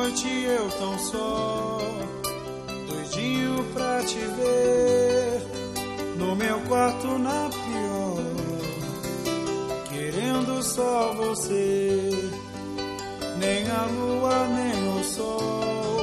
noite eu tão só, doidinho pra te ver, no meu quarto na pior, querendo só você, nem a lua nem o sol